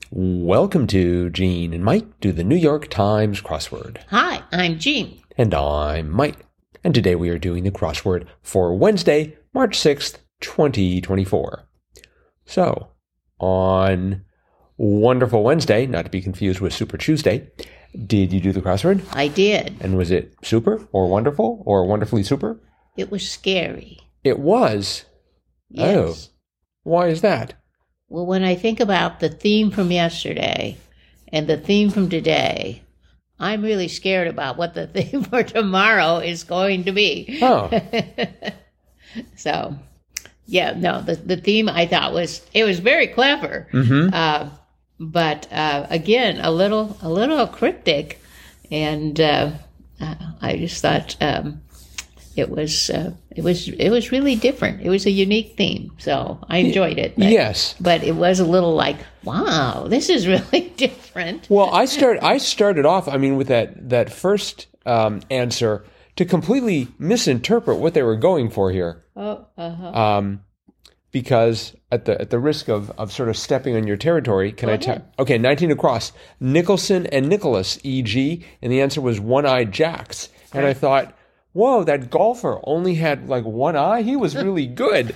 Welcome to Gene and Mike do the New York Times crossword. Hi, I'm Jean. And I'm Mike. And today we are doing the crossword for Wednesday, March 6th, 2024. So, on Wonderful Wednesday, not to be confused with Super Tuesday, did you do the crossword? I did. And was it super or wonderful or wonderfully super? It was scary. It was? Yes. Oh, why is that? Well, when I think about the theme from yesterday and the theme from today, I'm really scared about what the theme for tomorrow is going to be. Oh. So, yeah, no, the theme I thought was very clever. Mm-hmm. But again, a little cryptic, and I just thought it was really different. It was a unique theme, so I enjoyed it. Yes, but it was a little like, wow, this is really different. Well, I started off, with that first answer to completely misinterpret what they were going for here. Oh, uh-huh. Because at the risk of sort of stepping on your territory, can I tell? Ahead. Okay, 19 across. Nicholson and Nicholas, E.G., and the answer was One-Eyed Jacks. And I thought, whoa, that golfer only had like one eye? He was really good.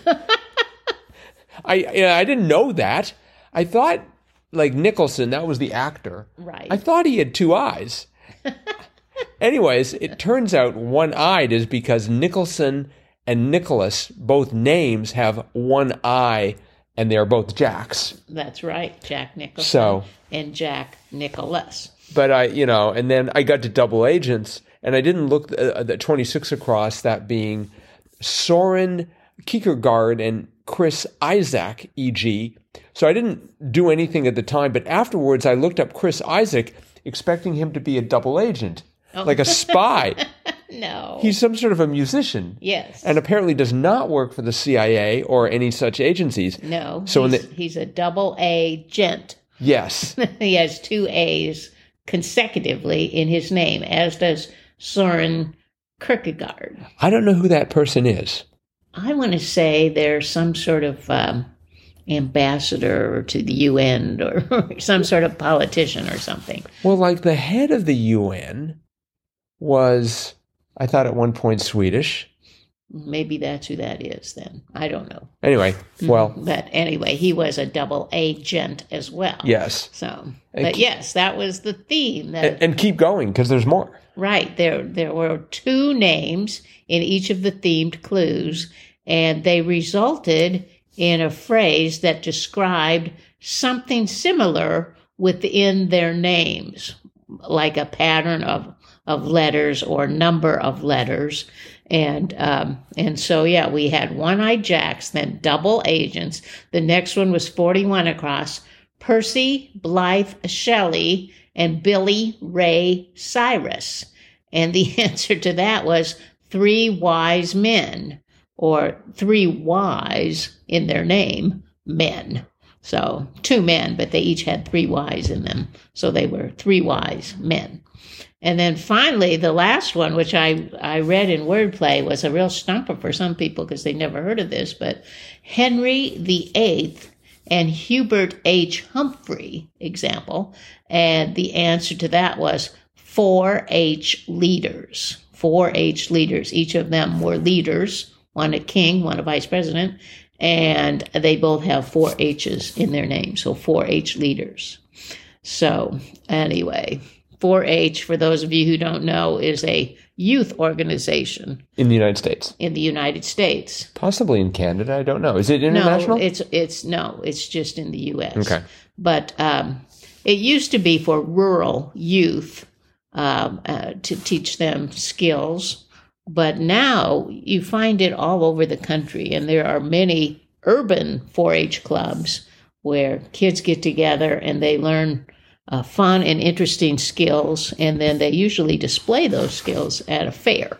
I didn't know that. I thought, like Nicholson, that was the actor. Right. I thought he had two eyes. Anyways, it turns out one-eyed is because Nicholson and Nicholas, both names, have one eye, and they are both Jacks. That's right, Jack Nicholson and Jack Nicholas. But and then I got to double agents, and I didn't look at 26 across, that being Soren Kierkegaard and Chris Isaak, E.G. So I didn't do anything at the time, but afterwards I looked up Chris Isaak, expecting him to be a double agent, like a spy. No. He's some sort of a musician. Yes. And apparently does not work for the CIA or any such agencies. No. So he's a double A gent. Yes. He has two A's consecutively in his name, as does Soren Kierkegaard. I don't know who that person is. I want to say they're some sort of ambassador to the UN or some sort of politician or something. Well, like the head of the UN was, I thought at one point, Swedish. Maybe that's who that is then. I don't know. Anyway, well. But anyway, he was a double agent as well. Yes. So, but yes, that was the theme. And keep going, because there's more. Right. There were two names in each of the themed clues, and they resulted in a phrase that described something similar within their names, like a pattern of letters or number of letters. And so, yeah, we had One-Eyed Jacks, then double agents. The next one was 41 across, Percy Blythe Shelley and Billy Ray Cyrus. And the answer to that was three wise men, or three wise in their name, men. So two men, but they each had three Y's in them. So they were three wise men. And then finally, the last one, which I read in Wordplay, was a real stumper for some people because they never heard of this, but Henry VIII and Hubert H. Humphrey example. And the answer to that was 4-H leaders. 4-H leaders. Each of them were leaders, one a king, one a vice president, and they both have 4 H's in their name, so 4-H leaders. So anyway, 4-H, for those of you who don't know, is a youth organization. In the United States. In the United States. Possibly in Canada, I don't know. Is it international? No, it's just in the U.S. Okay. But it used to be for rural youth to teach them skills. But now you find it all over the country, and there are many urban 4-H clubs where kids get together and they learn fun and interesting skills, and then they usually display those skills at a fair.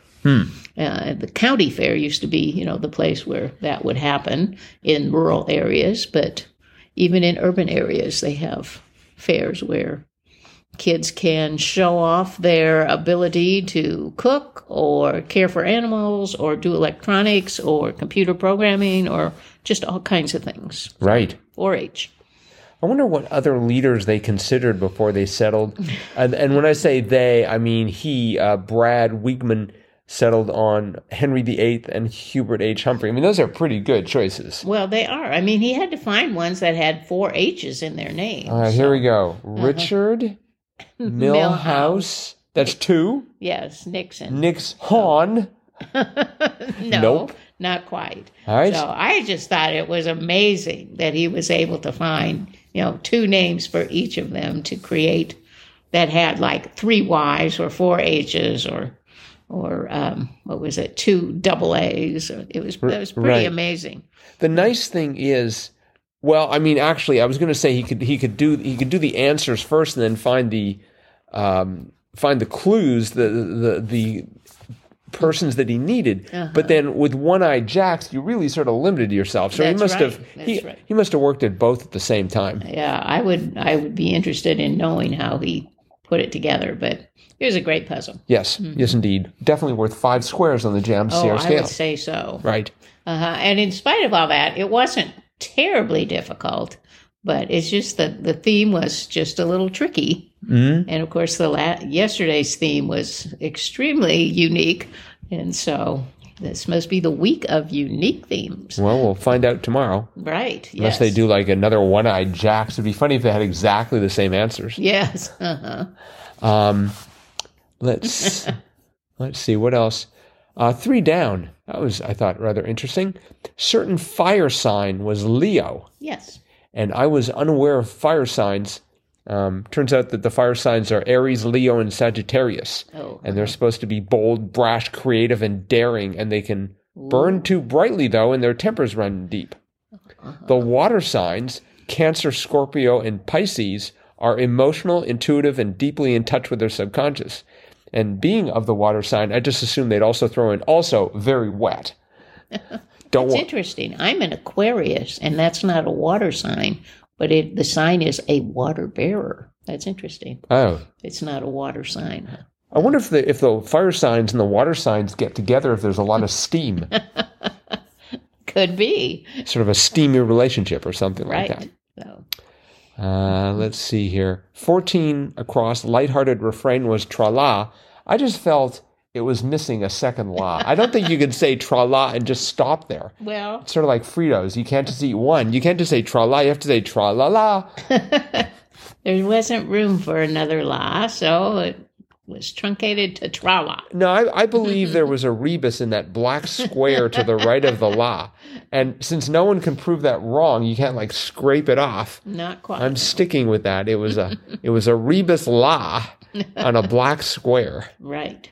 The county fair used to be, the place where that would happen in rural areas, but even in urban areas, they have fairs where kids can show off their ability to cook or care for animals or do electronics or computer programming or just all kinds of things. Right. 4-H. I wonder what other leaders they considered before they settled. And when I say they, I mean Brad Wiegmann, settled on Henry VIII and Hubert H. Humphrey. I mean, those are pretty good choices. Well, they are. I mean, he had to find ones that had 4 H's in their names. All right, here we go. Richard Milhouse. That's 2. Yes, Nixon. Hahn. No, Nope. not quite. All right. So I just thought it was amazing that he was able to find, 2 names for each of them to create that had like 3 Y's or 4 H's or what was it, 2 double A's. It was pretty Right. amazing. The nice thing is, well, I mean, actually, I was going to say he could do the answers first and then find the clues, the persons that he needed. But then with One-Eyed Jacks, you really sort of limited yourself. So That's he must have worked at both at the same time. Yeah, I would be interested in knowing how he put it together, but it was a great puzzle. Yes, yes, indeed. Definitely worth 5 squares on the Jam CR scale. I would say so. Right. And in spite of all that, it wasn't terribly difficult, but it's just that the theme was just a little tricky. Mm-hmm. And of course, yesterday's theme was extremely unique. And so this must be the week of unique themes. Well, we'll find out tomorrow. Right. Unless they do like another One-Eyed Jacks. It'd be funny if they had exactly the same answers. Yes. Let's see what else. 3 down. That was, I thought, rather interesting. Certain fire sign was Leo. Yes. And I was unaware of fire signs. Turns out that the fire signs are Aries, Leo, and Sagittarius. And they're supposed to be bold, brash, creative, and daring. And they can burn too brightly, though, and their tempers run deep. The water signs, Cancer, Scorpio, and Pisces, are emotional, intuitive, and deeply in touch with their subconscious. And being of the water sign, I just assumed they'd also throw in also very wet. That's interesting. I'm an Aquarius, and that's not a water sign, but the sign is a water bearer. That's interesting. Oh. It's not a water sign. I wonder if the fire signs and the water signs get together, if there's a lot of steam. Could be. Sort of a steamy relationship or something right. like that. So. Let's see here. 14 across, lighthearted refrain was tra-la. I just felt it was missing a second la. I don't think you can say tra-la and just stop there. Well. It's sort of like Fritos. You can't just eat one. You can't just say tra-la. You have to say tra-la-la. There wasn't room for another la, so it was truncated to tra-la. No, I believe there was a rebus in that black square to the right of the la. And since no one can prove that wrong, you can't like scrape it off. Not quite. I'm sticking with that. It was a rebus la on a black square. Right.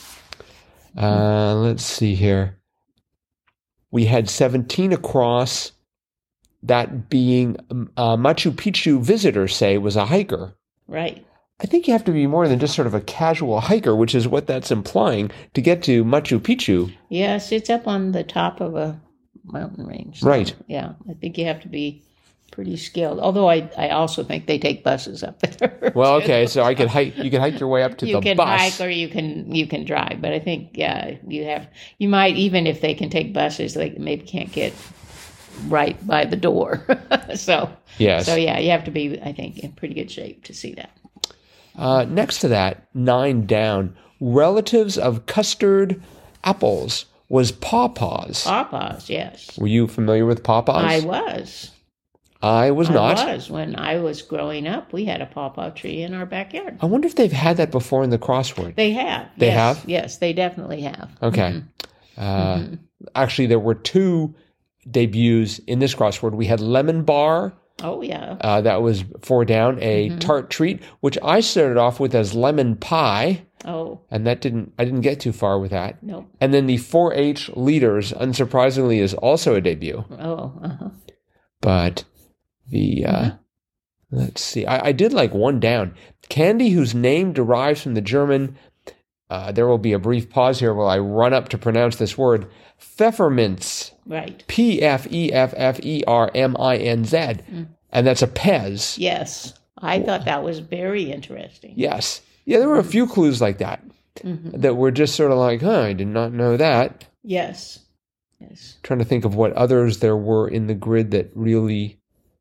Let's see here. We had 17 across, that being Machu Picchu visitors say was a hiker. Right. I think you have to be more than just sort of a casual hiker, which is what that's implying, to get to Machu Picchu. Yes, it's up on the top of a mountain range. So, right. Yeah, I think you have to be pretty skilled. Although I also think they take buses up there. Well, okay, so you could hike your way up to the bus. You can hike or you can drive, but I think you might, even if they can take buses, they maybe can't get right by the door. So yes. So yeah, you have to be, I think, in pretty good shape to see that. Next to that, 9 down, relatives of custard apples was pawpaws. Pawpaws, yes. Were you familiar with pawpaws? I was. I was not. I was. When I was growing up, we had a pawpaw tree in our backyard. I wonder if they've had that before in the crossword. They have. They yes. have? Yes, they definitely have. Okay. Mm-hmm. Actually, there were 2 debuts in this crossword. We had lemon bar. Oh, yeah. That was 4 down. A tart treat, which I started off with as lemon pie. Oh. And I didn't get too far with that. Nope. And then the 4-H leaders, unsurprisingly, is also a debut. Oh, uh-huh. But the, let's see, I did like 1 down. Candy, whose name derives from the German, there will be a brief pause here while I run up to pronounce this word, Pfefferminz. Right. Pfefferminz. And that's a Pez. Yes. I thought that was very interesting. Yes. Yeah, there were a few clues like that that were just sort of like, I did not know that. Yes. Yes. Trying to think of what others there were in the grid that really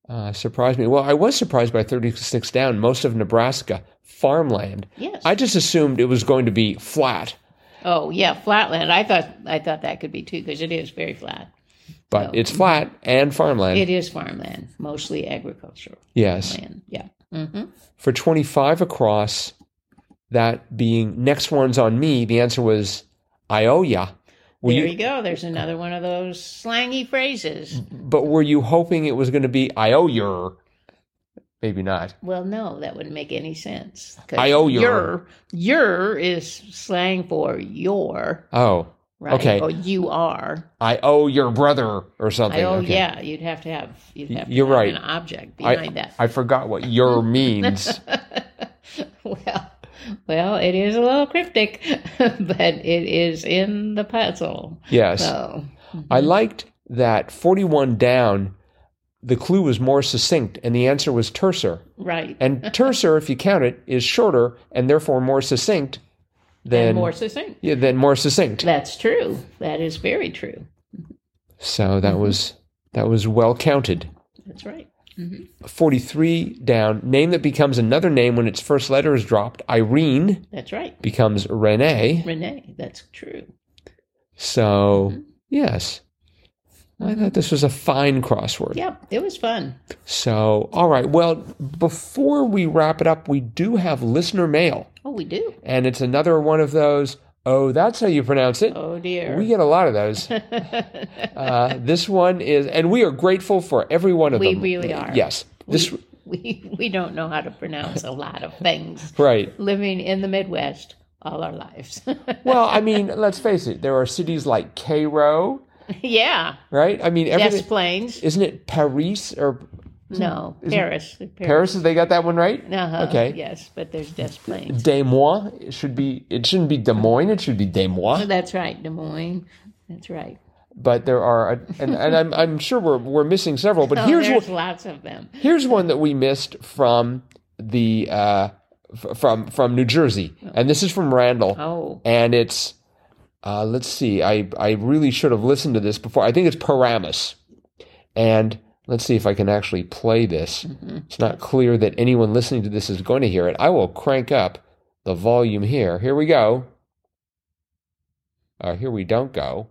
Surprised me. Well, I was surprised by 36 down. Most of Nebraska, farmland. Yes. I just assumed it was going to be flat, Oh, yeah, flatland. I thought that could be too, because it is very flat. but it's flat and farmland. It is farmland, mostly agricultural Yes. land. Yeah. Mm-hmm. For 25 across, that being next one's on me, the answer was I owe ya. Were There you- you go. There's another one of those slangy phrases. But were you hoping it was going to be I owe your? Maybe not. Well, no, that wouldn't make any sense. 'Cause I owe your. Your is slang for your, Oh, right? okay. Or you are. I owe your brother or something. I owe, Okay. yeah, you'd have to have You're right. an object behind that. I forgot what your means. Well, it is a little cryptic, but it is in the puzzle. Yes. So, I liked that 41 down, the clue was more succinct and the answer was terser. right. And terser, if you count it, is shorter and therefore more succinct than And more succinct. Yeah, than more succinct. That's true. That is very true. So that was well counted. That's right. 43 down, name that becomes another name when its first letter is dropped. Irene That's right. becomes Renee. Renee, that's true. So, yes. I thought this was a fine crossword. Yep, it was fun. So, all right. Well, before we wrap it up, we do have listener mail. Oh, we do. And it's another one of those, oh, that's how you pronounce it. Oh, dear. We get a lot of those. This one is, and we are grateful for every one of We them. really are. Yes. This, We don't know how to pronounce a lot of things. right. Living in the Midwest all our lives. Well, I mean, let's face it. There are cities like Cairo, Yeah. right? I mean, everything. Des Plaines. Isn't it Paris or No, Paris. Paris? Have they got that one right? Uh-huh. Okay. Yes, but there's Des Plaines. Des Moines. It shouldn't be Des Moines. It should be Des Moines. That's right, Des Moines. That's right. But there are, and I'm sure we're missing several. But Oh, here's there's one, lots of them. here's one that we missed from the from New Jersey, and this is from Randall. Oh, And it's, let's see, I really should have listened to this before. I think it's Paramus. And let's see if I can actually play this. It's not clear that anyone listening to this is going to hear it. I will crank up the volume here. Here we go. Here we don't go.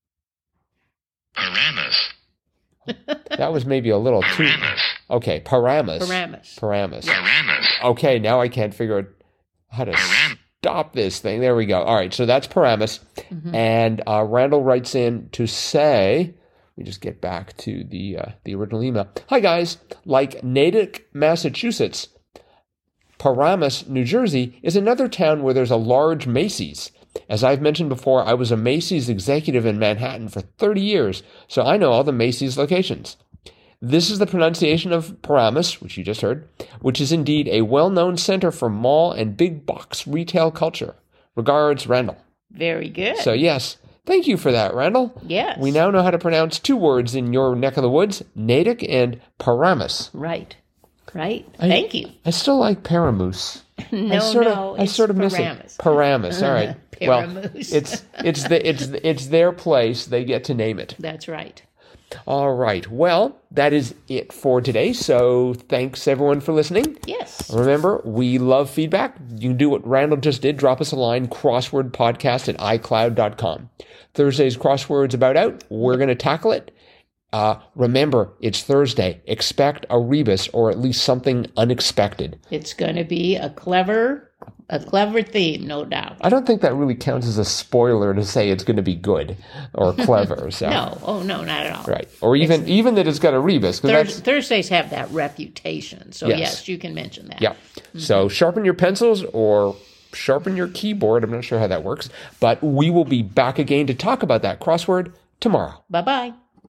Paramus. That was maybe a little too... Paramus. Okay, Paramus. Paramus. Paramus. Paramus. Okay, now I can't figure out how to stop this thing. There we go. All right, so that's Paramus. And Randall writes in to say, let me just get back to the original email. Hi, guys. Like Natick, Massachusetts, Paramus, New Jersey, is another town where there's a large Macy's. As I've mentioned before, I was a Macy's executive in Manhattan for 30 years, so I know all the Macy's locations. This is the pronunciation of Paramus, which you just heard, which is indeed a well-known center for mall and big box retail culture. Regards, Randall. very good. So yes, thank you for that, Randall. Yes. We now know how to pronounce two words in your neck of the woods, Natick and Paramus. Right. Right. Thank you. I still like Paramus. No, I sort of miss it. Paramus. Paramus. All right. Well, Paramus. it's their place. They get to name it. That's right. All right. Well, that is it for today. So thanks everyone for listening. Yes. Remember, we love feedback. You can do what Randall just did. Drop us a line, crosswordpodcast@icloud.com. Thursday's crossword's about out. We're going to tackle it. Remember, it's Thursday. Expect a rebus or at least something unexpected. It's going to be a clever theme, no doubt. I don't think that really counts as a spoiler to say it's going to be good or clever. So. No. Oh, no, not at all. Right. Or even that it's got a rebus. 'Cause that's, Thursdays have that reputation. So, Yes. yes, you can mention that. yeah. So sharpen your pencils or sharpen your keyboard. I'm not sure how that works. But we will be back again to talk about that crossword tomorrow. Bye-bye.